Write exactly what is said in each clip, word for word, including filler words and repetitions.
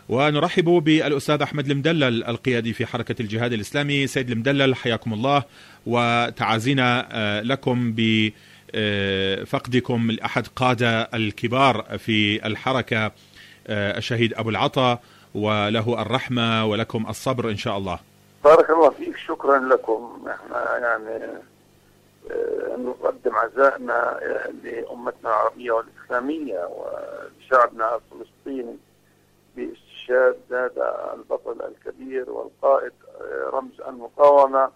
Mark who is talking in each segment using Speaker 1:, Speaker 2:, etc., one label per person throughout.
Speaker 1: ونرحب بالأستاذ أحمد المدلل القيادي في حركة الجهاد الإسلامي. سيد المدلل حياكم الله، وتعازينا لكم بفقدكم لأحد قادة الكبار في الحركة الشهيد أبو العطا، وله الرحمة ولكم الصبر إن شاء الله.
Speaker 2: بارك الله فيك، شكرا لكم. احنا يعني نقدم عزائنا لأمتنا العربية والإسلامية ولشعبنا الفلسطيني باستشهاد هذا البطل الكبير والقائد رمز المقاومة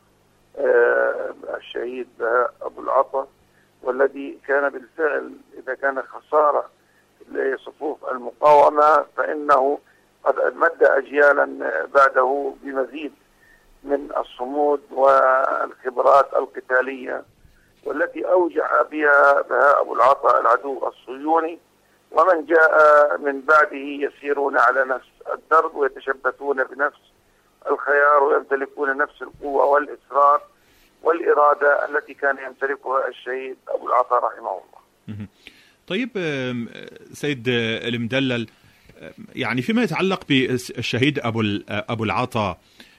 Speaker 2: الشهيد بهاء أبو العطا، والذي كان بالفعل إذا كان خسارة لصفوف المقاومة فإنه قد مد أجيالا بعده بمزيد من الصمود والخبرات القتالية، والتي أوجع بها بهاء أبو العطا العدو الصهيوني ومن جاء من بعده يسيرون على نفس الدرب ويتشبثون بنفس الخيار ويمتلكون نفس القوة والإصرار والإرادة التي كان يمتلكها الشهيد أبو العطا رحمه الله.
Speaker 1: طيب سيد المدلل، يعني فيما يتعلق بالشهيد أبو أبو العطا،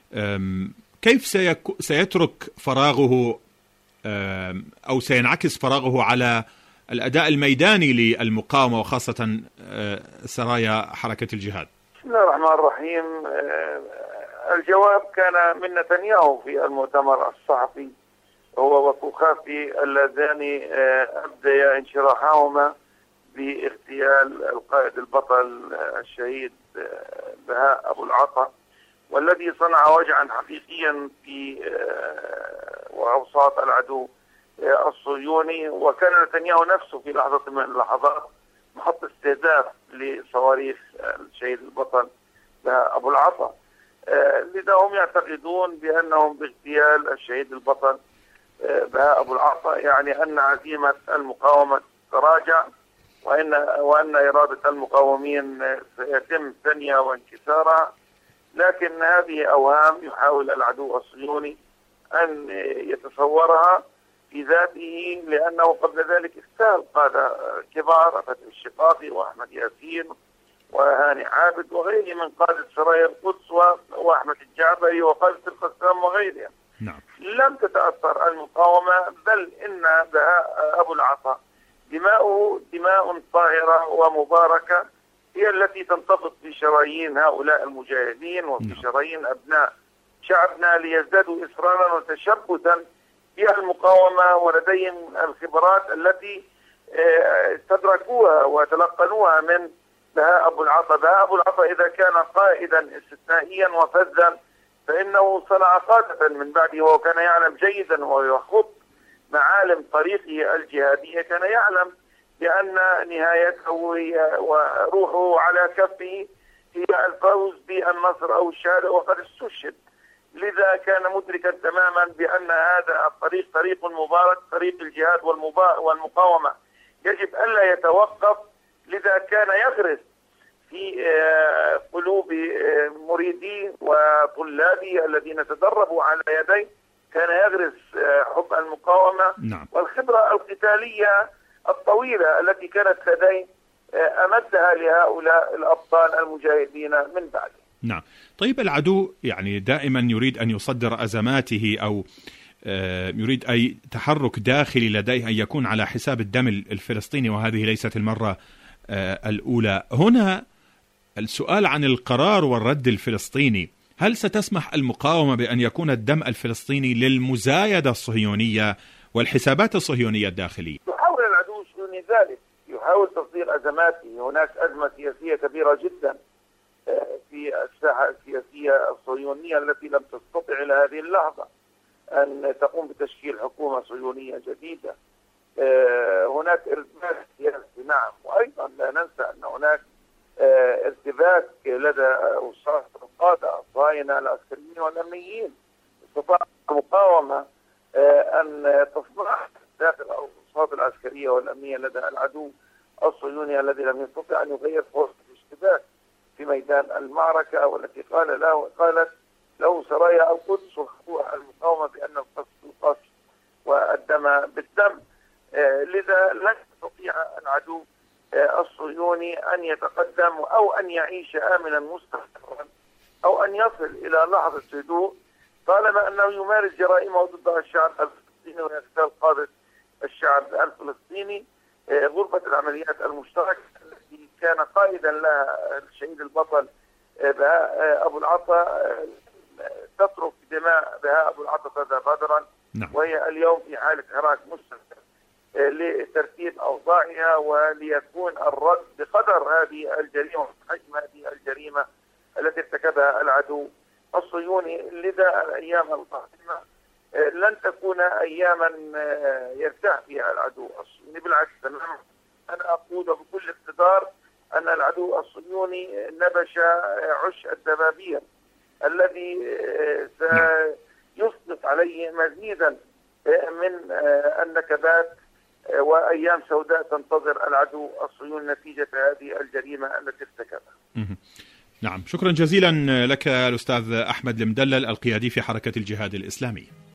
Speaker 1: كيف سيترك فراغه أو سينعكس فراغه على الأداء الميداني للمقاومة وخاصة سرايا حركة الجهاد؟
Speaker 2: بسم الله الرحمن الرحيم. الجواب كان من نتنياهو في المؤتمر الصحفي، هو وكوخافي اللذان أبديا انشراحهما باغتيال القائد البطل الشهيد بهاء أبو العطا، والذي صنع وجعا حقيقيا في وأوساط العدو الصهيوني. وكان نتنياهو نفسه في لحظة من اللحظات محط استهداف لصواريخ الشهيد البطل بهاء أبو العطا. لذا هم يعتقدون بأنهم باغتيال الشهيد البطل بهاء أبو العطا يعني أن عزيمة المقاومة تراجع، وأن وأن إرادة المقاومين سيتم ثنيها وانكسارها. لكن هذه أوهام يحاول العدو الصهيوني أن يتصورها في ذاته، لأنه قبل ذلك استهل قادة كبار، فتحي الشقاقي وأحمد ياسين وهاني عابد وغيره من قادة سرايا القدس وأحمد الجعبري وقادة القسام وغيرهم.
Speaker 1: نعم.
Speaker 2: لم تتأثر المقاومة، بل إن بهاء أبو العطا دماؤه دماء طاهرة ومباركة هي التي تنتفض في شرايين هؤلاء المجاهدين وفي شرايين أبناء شعبنا ليزدادوا إصرارا وتشبثا في المقاومة، ولديهم الخبرات التي استدركوها وتلقنوها من بهاء أبو العطا. بهاء أبو العطا إذا كان قائدا استثنائيا وفذا فإنه صنع قادة من بعده، وكان يعلم جيدا ويخط معالم طريقه الجهادية، كان يعلم بأن نهايته وروحه على كفه هي الفوز بالنصر أو الشهادة، وقد استشهد. لذا كان مدركا تماما بأن هذا الطريق طريق مبارك، طريق الجهاد والمقاومة يجب ألا يتوقف. لذا كان يغرس في قلوب مريدي وطلابي الذين تدربوا على يديه، كان يغرس حب المقاومة.
Speaker 1: نعم.
Speaker 2: والخبرة القتالية الطويلة التي كانت لديه أمدها لهؤلاء الأبطال المجاهدين من بعده.
Speaker 1: نعم. طيب العدو يعني دائما يريد أن يصدر أزماته أو يريد أي تحرك داخلي لديه أن يكون على حساب الدم الفلسطيني، وهذه ليست المرة الأولى. هنا السؤال عن القرار والرد الفلسطيني، هل ستسمح المقاومة بأن يكون الدم الفلسطيني للمزايدة الصهيونية والحسابات الصهيونية الداخلية؟
Speaker 2: يحاول العدو الصهيوني ذلك، يحاول تصدير أزماته. هناك أزمة سياسية كبيرة جدا في الساحة السياسية الصهيونية التي لم تستطع إلى هذه اللحظة أن تقوم بتشكيل حكومة صهيونية جديدة. هناك ارتباك سياسي، نعم، وأيضا لا ننسى أن هناك ارتباك لدى وسط القادة الصهاينة العسكريين والأمنيين. استطاع المقاومة أن تصنع داخل الأوساط العسكرية والأمنية لدى العدو الصهيوني الذي لم يستطع أن يغير فرصة الاشتباك في ميدان المعركة، والتي قال له قالت له سرايا القدس وخطوها المقاومة بأن القصف بالقصف والدم بالدم. لذا لن يستطيع العدو الصهيوني أن يتقدم أو أن يعيش آمنا مستقرا أو أن يصل إلى لحظة هدوء، طالما أنه يمارس جرائمه ضد الشعب الفلسطيني ويغتال قادة الشعب الفلسطيني. غرفة العمليات المشتركة التي كان قائدا لها الشهيد البطل بهاء أبو العطا تترك دماء بهاء أبو العطا تذهب هدرا، وهي اليوم في حالة حراك مستمر لترتيب أوضاعها وليكون الرد بقدر هذه الجريمة وحجم هذه الجريمة التي ارتكبها العدو الصهيوني. لذا الأيام القادمة لن تكون أياما يرتاح فيها العدو الصهيوني، بالعكس تماما. أنا أقول بكل اقتدار أن العدو الصهيوني نبش عش الدبابير الذي سيسقط عليه مزيدا من النكبات، وأيام سوداء تنتظر العدو الصهيوني نتيجة هذه الجريمة التي ارتكبها.
Speaker 1: نعم، شكرا جزيلا لك الأستاذ أحمد المدلل القيادي في حركة الجهاد الإسلامي.